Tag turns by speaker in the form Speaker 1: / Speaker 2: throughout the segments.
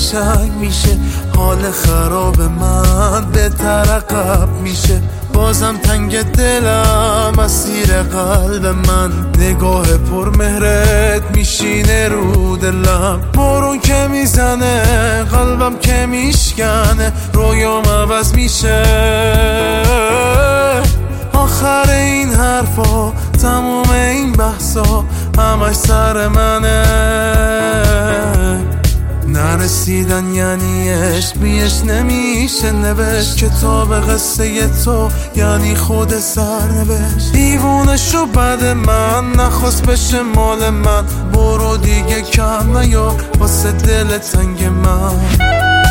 Speaker 1: قشنگ میشه، حال خراب من بهتر عقب میشه. بازم تنگ دلم اسیر قلب من، نگاه پر مهرت میشینه رو دلم. بارون که میزنه قلبم که میشکنه، رویام عوض میشه. آخر این حرفا تموم این بحثا همش سر منه. نرسیدن یعنی عشق، بیش نمیشه نوشت. کتاب قصه تو یعنی خود سرنوشت. دیوونه شو بد من، نخواست بشه مال من. برو دیگه کم نیا واسه دل تنگ من.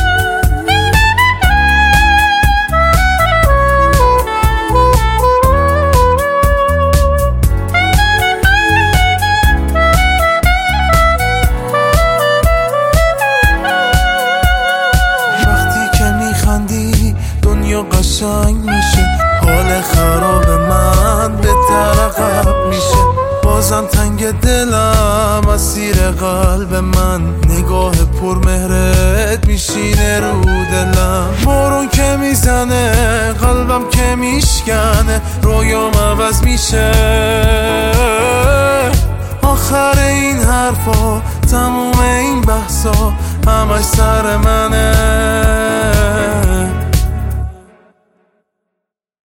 Speaker 1: دنیا قشنگ میشه، حال خراب من بهتر عقب میشه. بازم تنگ دلم اسیر قلب من، نگاه پر مهرت میشینه رو دلم. بارون که میزنه قلبم که میشکنه، رویام عوض میشه. آخر این حرفا تموم این بحثا همش سر منه.